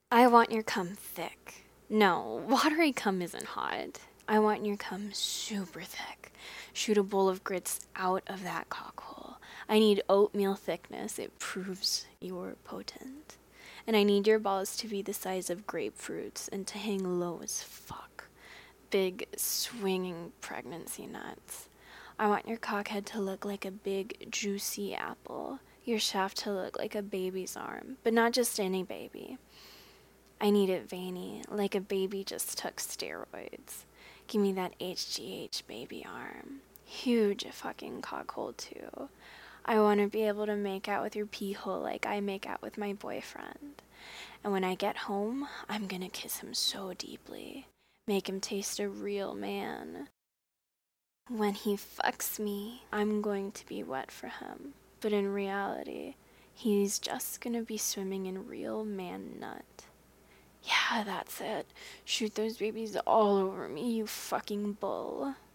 I want your cum thick. No, watery cum isn't hot. I want your cum super thick. Shoot a bowl of grits out of that cockhole. I need oatmeal thickness. It proves you're potent. And I need your balls to be the size of grapefruits and to hang low as fuck. Big, swinging pregnancy nuts. I want your cockhead to look like a big, juicy apple. Your shaft to look like a baby's arm, but not just any baby. I need it veiny, like a baby just took steroids. Give me that HGH baby arm. Huge fucking cockhole too. I want to be able to make out with your pee hole like I make out with my boyfriend. And when I get home, I'm gonna kiss him so deeply. Make him taste a real man. When he fucks me, I'm going to be wet for him. But in reality, he's just gonna be swimming in real man nut. Yeah, that's it. Shoot those babies all over me, you fucking bull.